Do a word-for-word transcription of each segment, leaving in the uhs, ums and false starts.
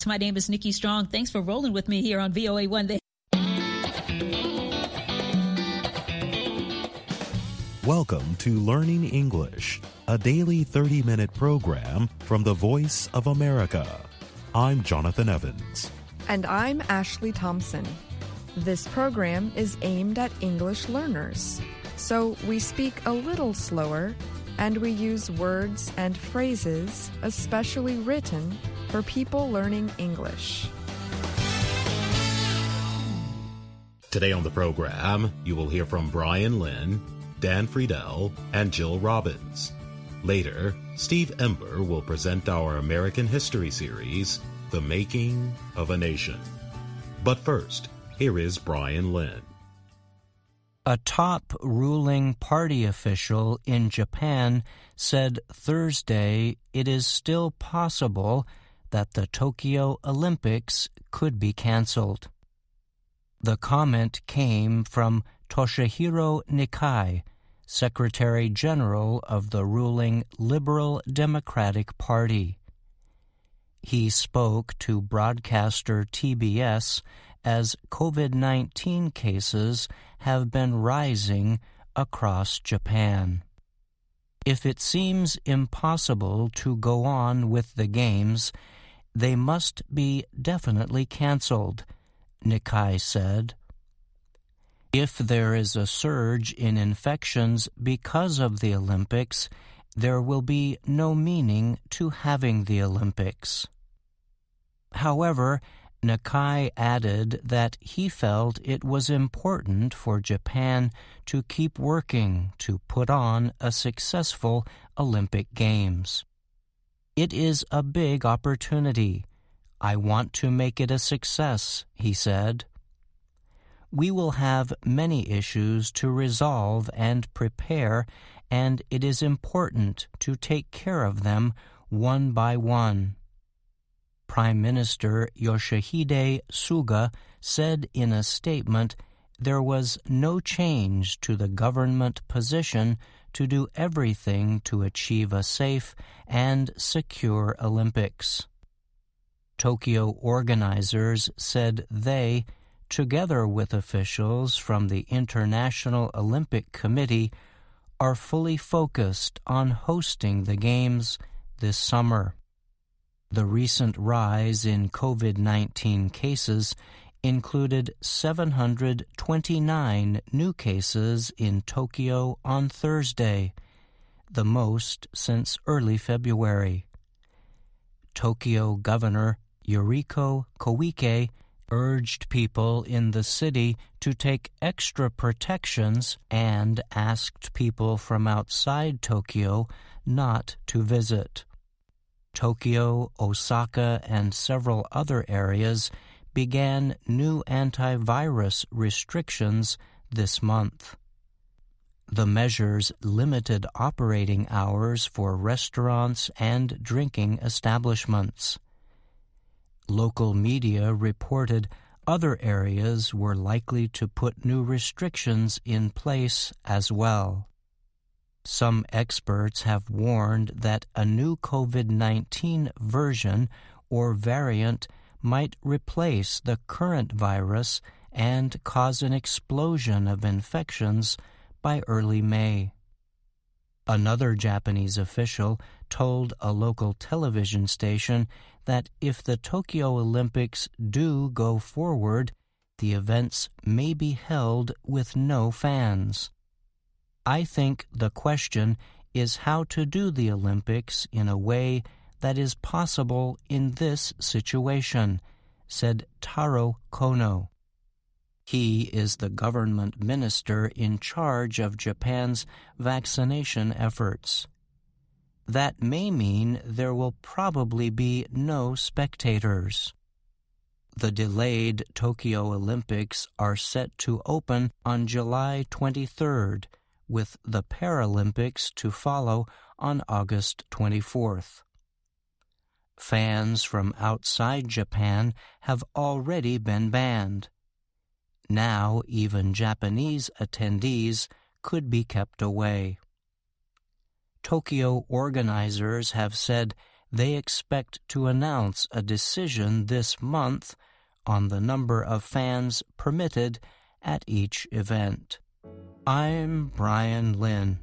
My name is Nikki Strong. Thanks for rolling with me here on V O A one. Welcome to Learning English, a daily thirty-minute program from the Voice of America. I'm Jonathan Evans. And I'm Ashley Thompson. This program is aimed at English learners, so we speak a little slower and we use words and phrases especially written for people learning English. Today on the program, you will hear from Brian Lynn, Dan Friedel, and Jill Robbins. Later, Steve Ember will present our American History series, The Making of a Nation. But first, here is Brian Lynn. A top ruling party official in Japan said Thursday it is still possible that the Tokyo Olympics could be canceled. The comment came from Toshihiro Nikai, Secretary General of the ruling Liberal Democratic Party. He spoke to broadcaster T B S as COVID nineteen cases have been rising across Japan. If it seems impossible to go on with the games, they must be definitely canceled, Nikai said. If there is a surge in infections because of the Olympics, there will be no meaning to having the Olympics. However, Nikai added that he felt it was important for Japan to keep working to put on a successful Olympic Games. It is a big opportunity. I want to make it a success, he said. We will have many issues to resolve and prepare, and it is important to take care of them one by one. Prime Minister Yoshihide Suga said in a statement there was no change to the government position to do everything to achieve a safe and secure Olympics. Tokyo organizers said they, together with officials from the International Olympic Committee, are fully focused on hosting the Games this summer. The recent rise in COVID nineteen cases included seven hundred twenty-nine new cases in Tokyo on Thursday, the most since early February. Tokyo Governor Yuriko Koike urged people in the city to take extra protections and asked people from outside Tokyo not to visit. Tokyo, Osaka, and several other areas began new antivirus restrictions this month. The measures limited operating hours for restaurants and drinking establishments. Local media reported other areas were likely to put new restrictions in place as well. Some experts have warned that a new COVID nineteen version or variant might replace the current virus and cause an explosion of infections by early May. Another Japanese official told a local television station that if the Tokyo Olympics do go forward, the events may be held with no fans. I think the question is how to do the Olympics in a way that is possible in this situation, said Taro Kono. He is the government minister in charge of Japan's vaccination efforts. That may mean there will probably be no spectators. The delayed Tokyo Olympics are set to open on July twenty-third, with the Paralympics to follow on August twenty-fourth. Fans from outside Japan have already been banned. Now even Japanese attendees could be kept away. Tokyo organizers have said they expect to announce a decision this month on the number of fans permitted at each event. I'm Brian Lynn.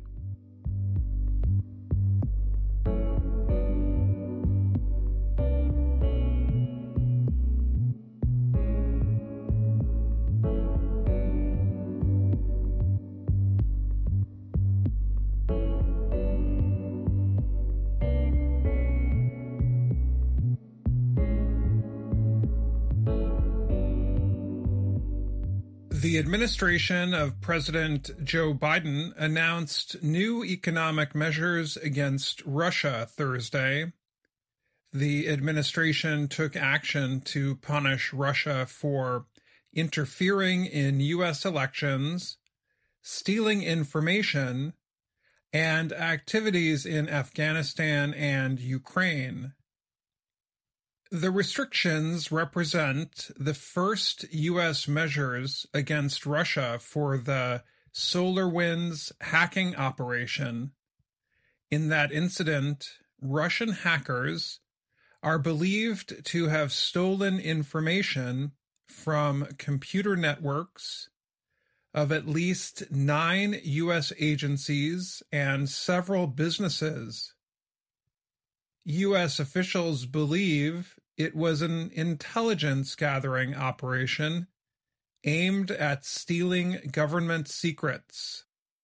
The administration of President Joe Biden announced new economic measures against Russia Thursday. The administration took action to punish Russia for interfering in U S elections, stealing information, and activities in Afghanistan and Ukraine. The restrictions represent the first U S measures against Russia for the SolarWinds hacking operation. In that incident, Russian hackers are believed to have stolen information from computer networks of at least nine U S agencies and several businesses. U S officials believe it was an intelligence-gathering operation aimed at stealing government secrets.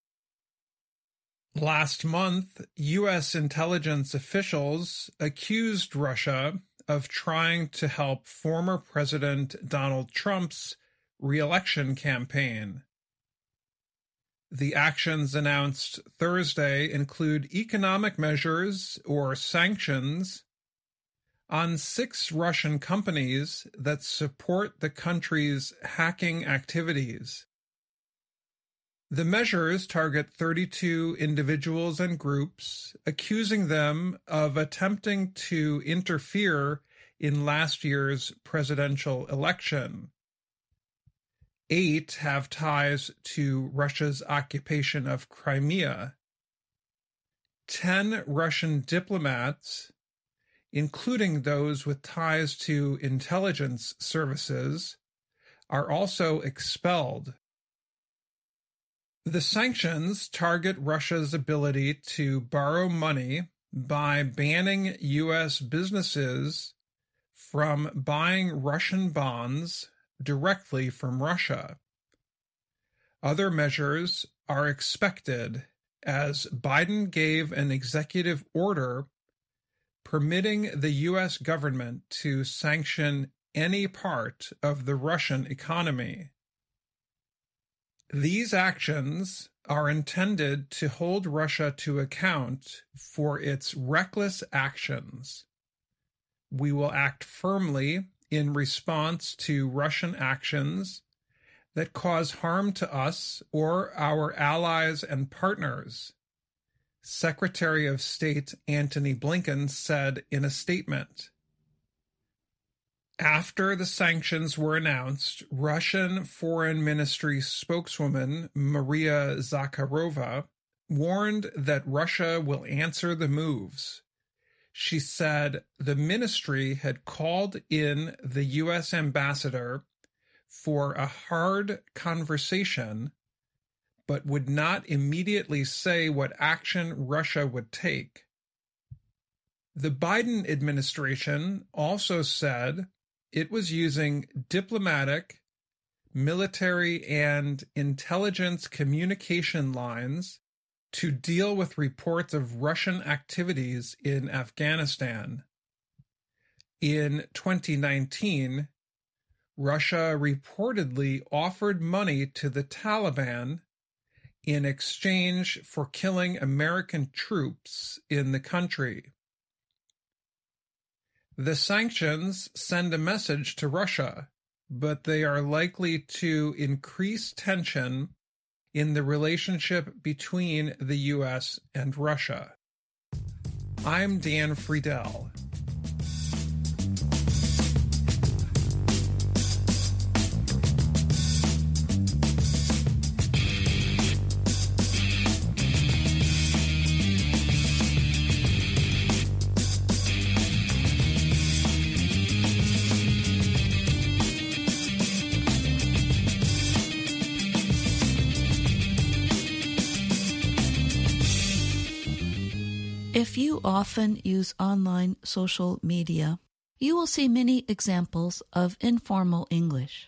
Last month, U S intelligence officials accused Russia of trying to help former President Donald Trump's re-election campaign. The actions announced Thursday include economic measures or sanctions on six Russian companies that support the country's hacking activities. The measures target thirty-two individuals and groups, accusing them of attempting to interfere in last year's presidential election. Eight have ties to Russia's occupation of Crimea. Ten Russian diplomats, including those with ties to intelligence services, are also expelled. The sanctions target Russia's ability to borrow money by banning U S businesses from buying Russian bonds directly from Russia. Other measures are expected as Biden gave an executive order permitting the U S government to sanction any part of the Russian economy. These actions are intended to hold Russia to account for its reckless actions. We will act firmly in response to Russian actions that cause harm to us or our allies and partners, Secretary of State Antony Blinken said in a statement. After the sanctions were announced, Russian Foreign Ministry spokeswoman Maria Zakharova warned that Russia will answer the moves. She said the ministry had called in the U S ambassador for a hard conversation, but would not immediately say what action Russia would take. The Biden administration also said it was using diplomatic, military, and intelligence communication lines to deal with reports of Russian activities in Afghanistan. In twenty nineteen, Russia reportedly offered money to the Taliban in exchange for killing American troops in the country. The sanctions send a message to Russia, but they are likely to increase tension in the relationship between the U S and Russia. I'm Dan Friedel. If you often use online social media, you will see many examples of informal English.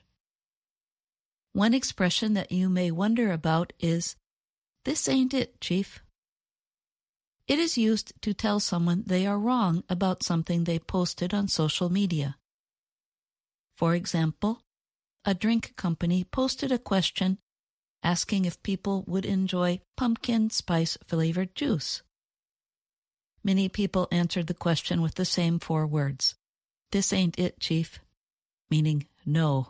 One expression that you may wonder about is, "This ain't it, Chief." It is used to tell someone they are wrong about something they posted on social media. For example, a drink company posted a question asking if people would enjoy pumpkin spice flavored juice. Many people answered the question with the same four words, "This ain't it, Chief," meaning no.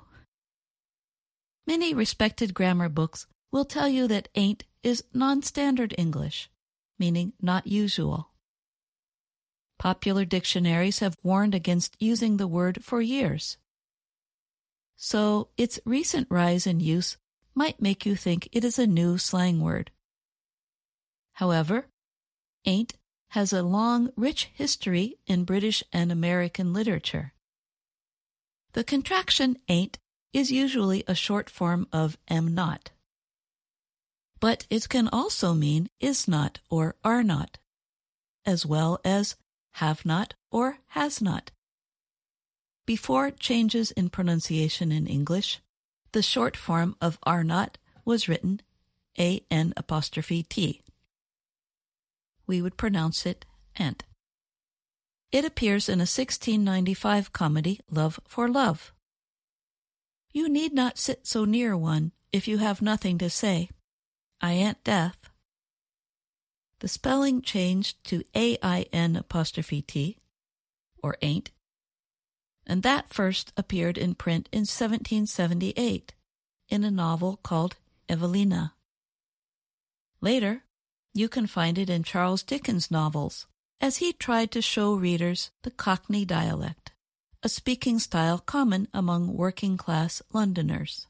Many respected grammar books will tell you that ain't is non-standard English, meaning not usual. Popular dictionaries have warned against using the word for years. So its recent rise in use might make you think it is a new slang word. However, ain't has a long, rich history in British and American literature. The contraction ain't is usually a short form of am not. But it can also mean is not or are not, as well as have not or has not. Before changes in pronunciation in English, the short form of are not was written A N apostrophe T. We would pronounce it ant. It appears in a sixteen ninety-five comedy, Love for Love. You need not sit so near one if you have nothing to say. I ain't deaf. The spelling changed to A I N apostrophe T, or ain't, and that first appeared in print in seventeen seventy-eight in a novel called Evelina. Later, you can find it in Charles Dickens' novels, as he tried to show readers the Cockney dialect, a speaking style common among working-class Londoners.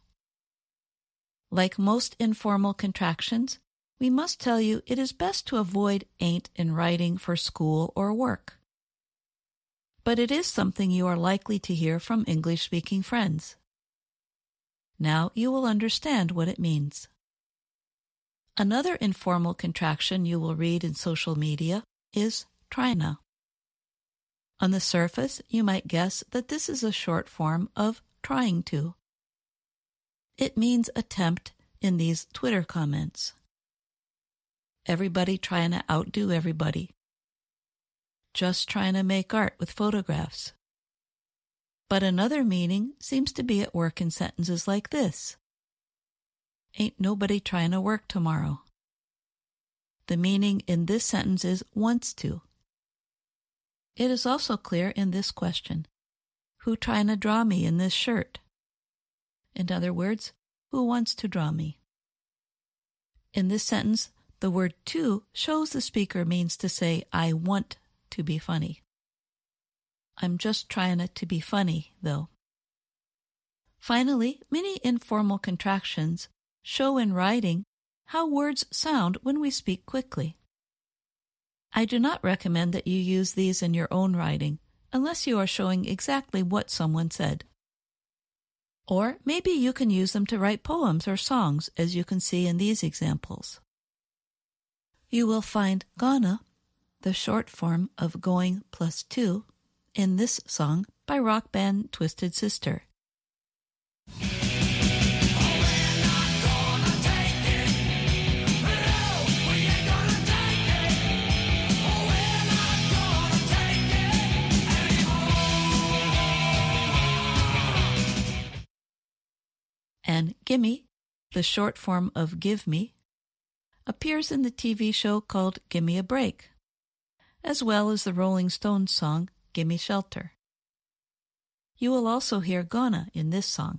Like most informal contractions, we must tell you it is best to avoid ain't in writing for school or work. But it is something you are likely to hear from English-speaking friends. Now you will understand what it means. Another informal contraction you will read in social media is tryna. On the surface, you might guess that this is a short form of trying to. It means attempt in these Twitter comments. Everybody trying to outdo everybody. Just trying to make art with photographs. But another meaning seems to be at work in sentences like this. Ain't nobody trying to work tomorrow. The meaning in this sentence is wants to. It is also clear in this question. Who trying to draw me in this shirt? In other words, who wants to draw me? In this sentence, the word to shows the speaker means to say, I want to be funny. I'm just trying it to be funny, though. Finally, many informal contractions show in writing how words sound when we speak quickly. I do not recommend that you use these in your own writing unless you are showing exactly what someone said. Or maybe you can use them to write poems or songs, as you can see in these examples. You will find gonna, the short form of going plus to, in this song by rock band Twisted Sister. And gimme, the short form of give me, appears in the T V show called Gimme a Break, as well as the Rolling Stones song Gimme Shelter. You will also hear gonna in this song.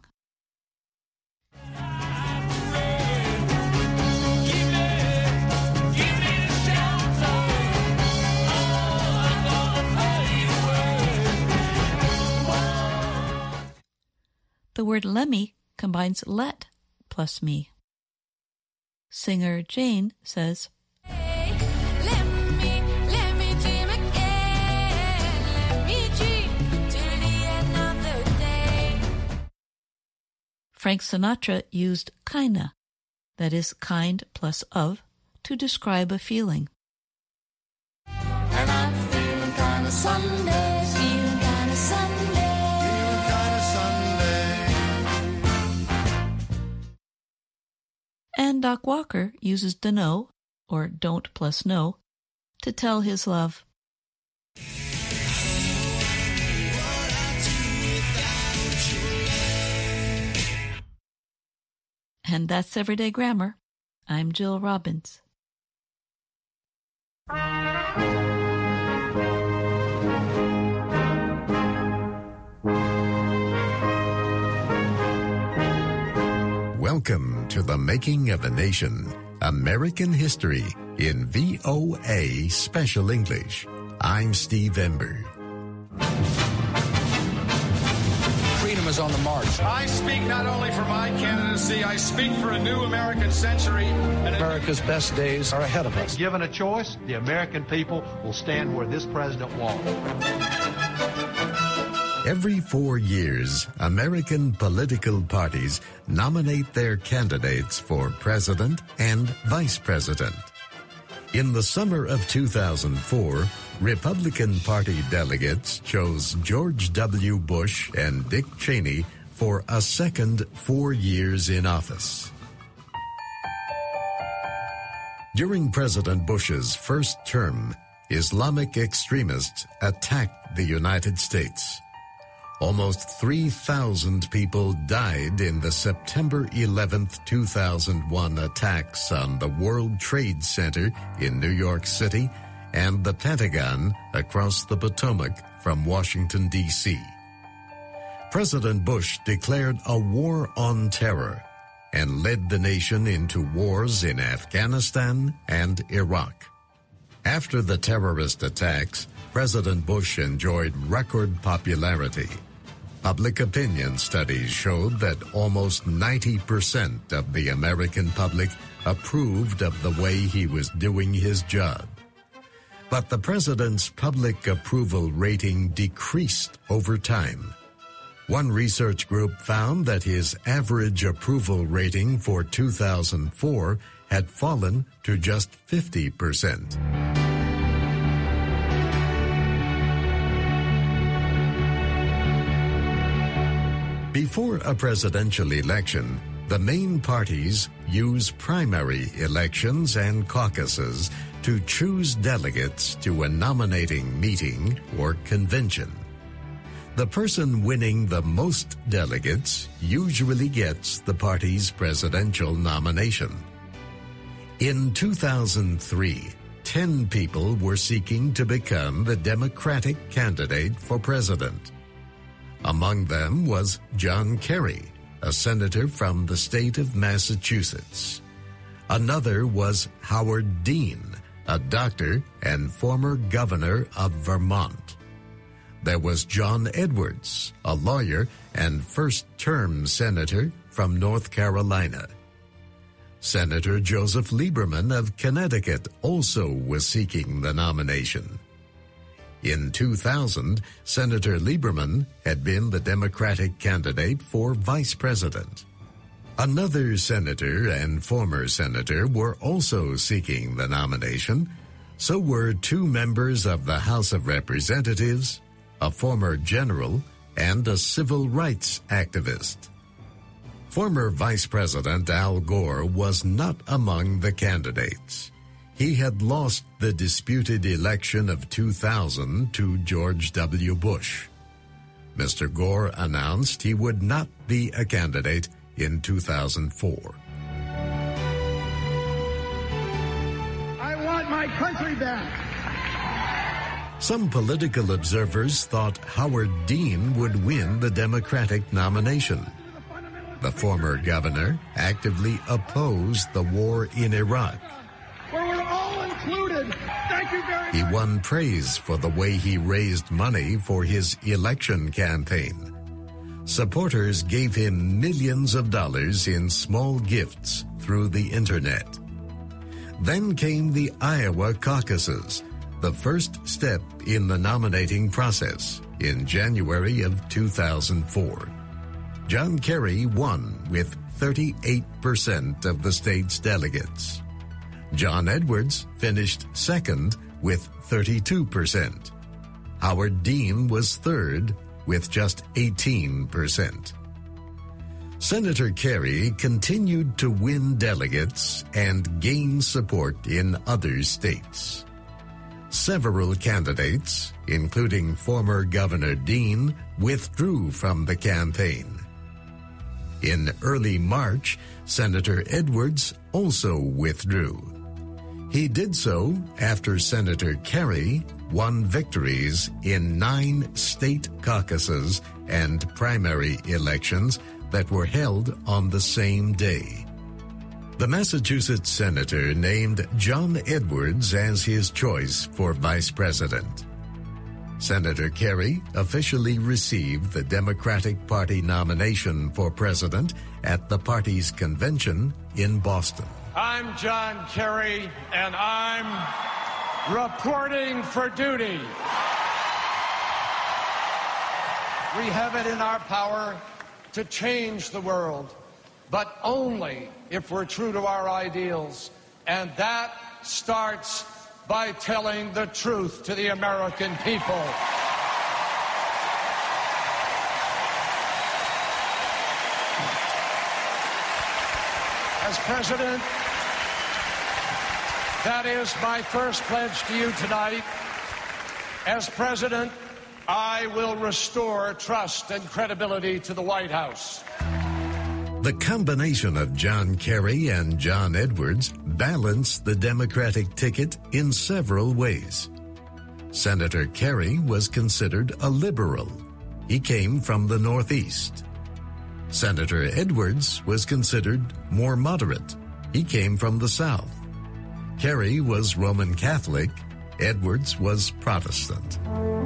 The word lemme combines let plus me. Singer Jane says, Hey, let me, let me dream again. Let me dream till the end of the day. Frank Sinatra used kinda, that is kind plus of, to describe a feeling. I And I'm feeling kinda Sunday, feeling kinda Sunday, feeling kinda Sunday. And Doc Walker uses dunno, or don't plus no, to tell his love. And that's Everyday Grammar. I'm Jill Robbins. Welcome to The Making of a Nation, American History in V O A Special English. I'm Steve Ember. Freedom is on the march. I speak not only for my candidacy, I speak for a new American century. And America's best days are ahead of us. Given a choice, the American people will stand where this president won't. Every four years, American political parties nominate their candidates for president and vice president. In the summer of two thousand four, Republican Party delegates chose George W. Bush and Dick Cheney for a second four years in office. During President Bush's first term, Islamic extremists attacked the United States. Almost three thousand people died in the September eleventh, two thousand one attacks on the World Trade Center in New York City and the Pentagon across the Potomac from Washington, D C President Bush declared a war on terror and led the nation into wars in Afghanistan and Iraq. After the terrorist attacks, President Bush enjoyed record popularity. Public opinion studies showed that almost ninety percent of the American public approved of the way he was doing his job. But the president's public approval rating decreased over time. One research group found that his average approval rating for two thousand four had fallen to just fifty percent. Before a presidential election, the main parties use primary elections and caucuses to choose delegates to a nominating meeting or convention. The person winning the most delegates usually gets the party's presidential nomination. In two thousand three, ten people were seeking to become the Democratic candidate for president. Among them was John Kerry, a senator from the state of Massachusetts. Another was Howard Dean, a doctor and former governor of Vermont. There was John Edwards, a lawyer and first-term senator from North Carolina. Senator Joseph Lieberman of Connecticut also was seeking the nomination. In two thousand, Senator Lieberman had been the Democratic candidate for vice president. Another senator and former senator were also seeking the nomination. So were two members of the House of Representatives, a former general, and a civil rights activist. Former Vice President Al Gore was not among the candidates. He had lost the disputed election of two thousand to George W. Bush. Mister Gore announced he would not be a candidate in two thousand four. I want my country back. Some political observers thought Howard Dean would win the Democratic nomination. The former governor actively opposed the war in Iraq. Where we're all included. Thank you very much. He won praise for the way he raised money for his election campaign. Supporters gave him millions of dollars in small gifts through the internet. Then came the Iowa caucuses, the first step in the nominating process, in January of two thousand four. John Kerry won with thirty-eight percent of the state's delegates. John Edwards finished second with thirty-two percent. Howard Dean was third with just eighteen percent. Senator Kerry continued to win delegates and gain support in other states. Several candidates, including former Governor Dean, withdrew from the campaign. In early March, Senator Edwards also withdrew. He did so after Senator Kerry won victories in nine state caucuses and primary elections that were held on the same day. The Massachusetts senator named John Edwards as his choice for vice president. Senator Kerry officially received the Democratic Party nomination for president at the party's convention in Boston. I'm John Kerry, and I'm reporting for duty. We have it in our power to change the world, but only if we're true to our ideals. And that starts by telling the truth to the American people. As president, that is my first pledge to you tonight. As president, I will restore trust and credibility to the White House. The combination of John Kerry and John Edwards balanced the Democratic ticket in several ways. Senator Kerry was considered a liberal. He came from the Northeast. Senator Edwards was considered more moderate. He came from the South. Kerry was Roman Catholic. Edwards was Protestant.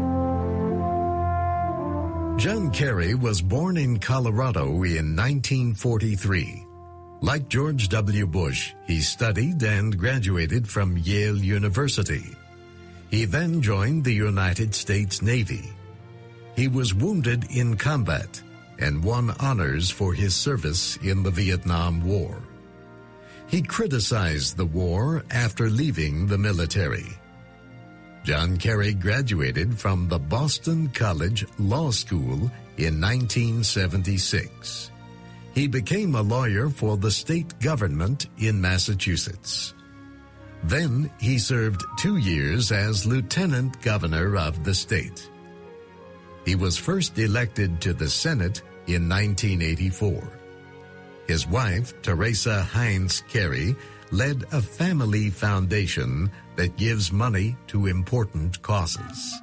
John Kerry was born in Colorado in nineteen forty-three. Like George W. Bush, he studied and graduated from Yale University. He then joined the United States Navy. He was wounded in combat and won honors for his service in the Vietnam War. He criticized the war after leaving the military. John Kerry graduated from the Boston College Law School in nineteen seventy-six. He became a lawyer for the state government in Massachusetts. Then he served two years as lieutenant governor of the state. He was first elected to the Senate in nineteen eighty-four. His wife, Teresa Heinz Kerry, led a family foundation that gives money to important causes.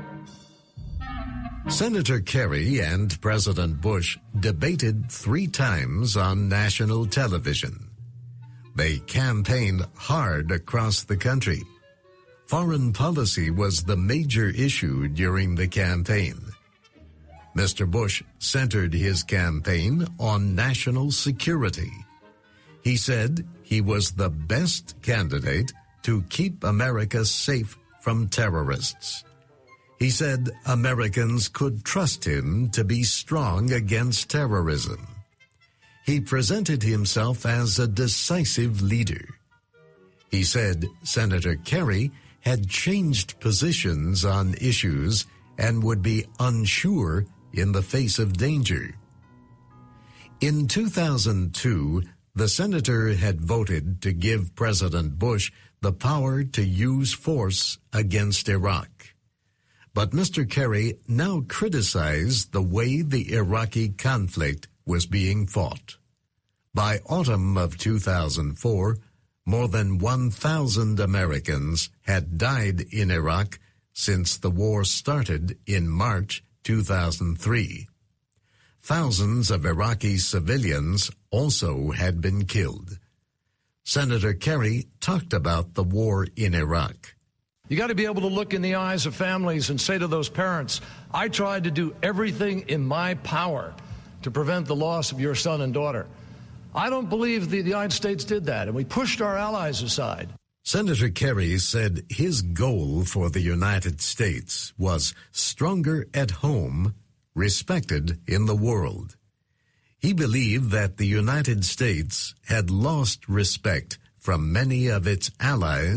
Senator Kerry and President Bush debated three times on national television. They campaigned hard across the country. Foreign policy was the major issue during the campaign. Mister Bush centered his campaign on national security. He said he was the best candidate to keep America safe from terrorists. He said Americans could trust him to be strong against terrorism. He presented himself as a decisive leader. He said Senator Kerry had changed positions on issues and would be unsure in the face of danger. In two thousand two, the senator had voted to give President Bush the power to use force against Iraq. But Mister Kerry now criticized the way the Iraqi conflict was being fought. By autumn of two thousand four, more than one thousand Americans had died in Iraq since the war started in March two thousand three. Thousands of Iraqi civilians also had been killed. Senator Kerry talked about the war in Iraq. You got to be able to look in the eyes of families and say to those parents, I tried to do everything in my power to prevent the loss of your son and daughter. I don't believe the United States did that, and we pushed our allies aside. Senator Kerry said his goal for the United States was stronger at home, respected in the world. He believed that the United States had lost respect from many of its allies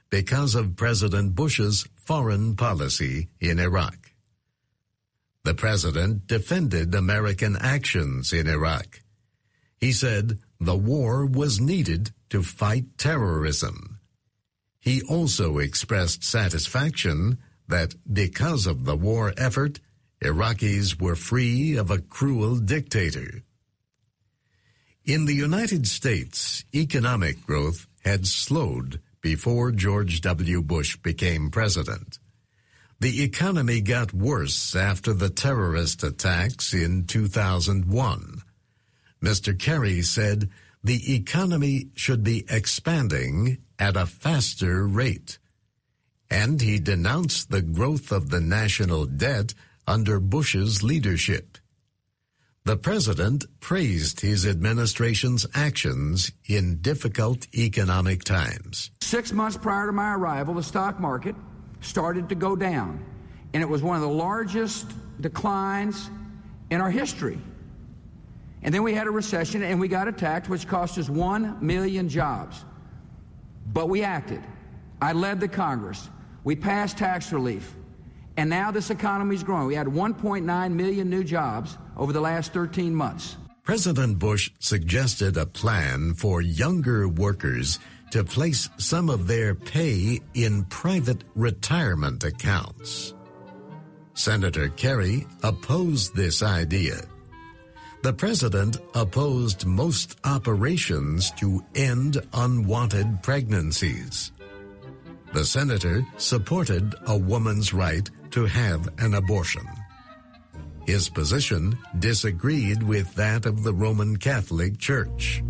because of President Bush's foreign policy in Iraq. The president defended American actions in Iraq. He said the war was needed to fight terrorism. He also expressed satisfaction that because of the war effort, Iraqis were free of a cruel dictator. In the United States, economic growth had slowed before George W. Bush became president. The economy got worse after the terrorist attacks in two thousand one. Mister Kerry said the economy should be expanding at a faster rate, and he denounced the growth of the national debt under Bush's leadership. The president praised his administration's actions in difficult economic times. Six months prior to my arrival, the stock market started to go down, and it was one of the largest declines in our history. And then we had a recession, and we got attacked, which cost us one million jobs. But we acted. I led the Congress. We passed tax relief. And now this economy is growing. We had one point nine million new jobs over the last thirteen months. President Bush suggested a plan for younger workers to place some of their pay in private retirement accounts. Senator Kerry opposed this idea. The president opposed most operations to end unwanted pregnancies. The senator supported a woman's right to have an abortion. His position disagreed with that of the Roman Catholic Church.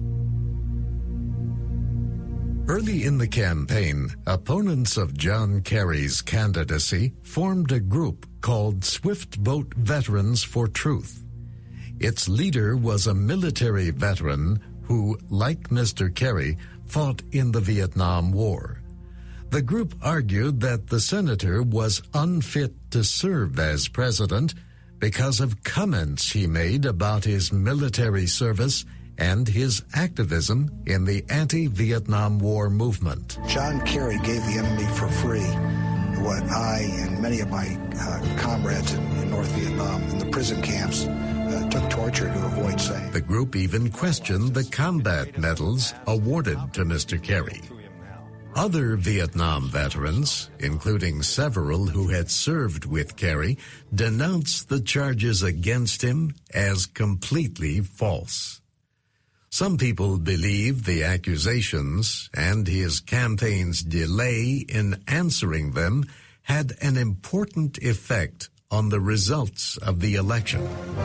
Early in the campaign, opponents of John Kerry's candidacy formed a group called Swift Boat Veterans for Truth. Its leader was a military veteran who, like Mister Kerry, fought in the Vietnam War. The group argued that the senator was unfit to serve as president because of comments he made about his military service and his activism in the anti-Vietnam War movement. John Kerry gave the enemy for free what I and many of my uh, comrades in, in North Vietnam in the prison camps uh, took torture to avoid saying. The group even questioned the combat medals awarded to Mister Kerry. Other Vietnam veterans, including several who had served with Kerry, denounced the charges against him as completely false. Some people believe the accusations and his campaign's delay in answering them had an important effect on the results of the election.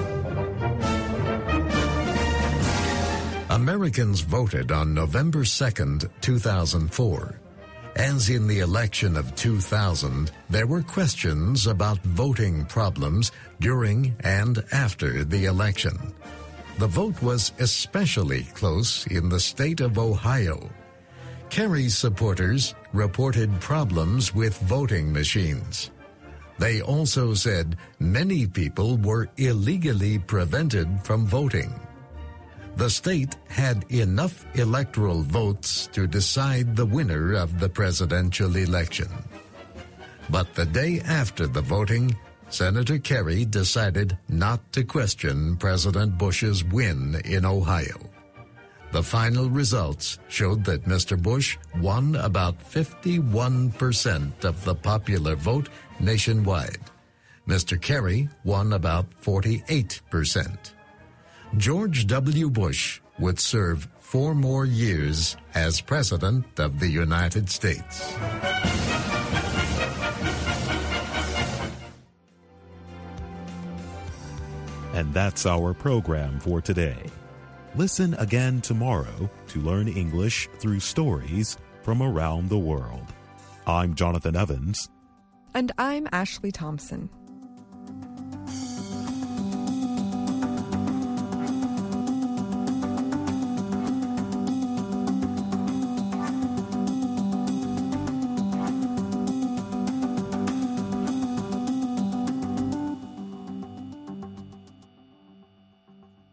Americans voted on November second, two thousand four. As in the election of two thousand, there were questions about voting problems during and after the election. The vote was especially close in the state of Ohio. Kerry's supporters reported problems with voting machines. They also said many people were illegally prevented from voting. The state had enough electoral votes to decide the winner of the presidential election. But the day after the voting, Senator Kerry decided not to question President Bush's win in Ohio. The final results showed that Mister Bush won about fifty-one percent of the popular vote nationwide. Mister Kerry won about forty-eight percent. George W. Bush would serve four more years as President of the United States. And that's our program for today. Listen again tomorrow to learn English through stories from around the world. I'm Jonathan Evans. And I'm Ashley Thompson.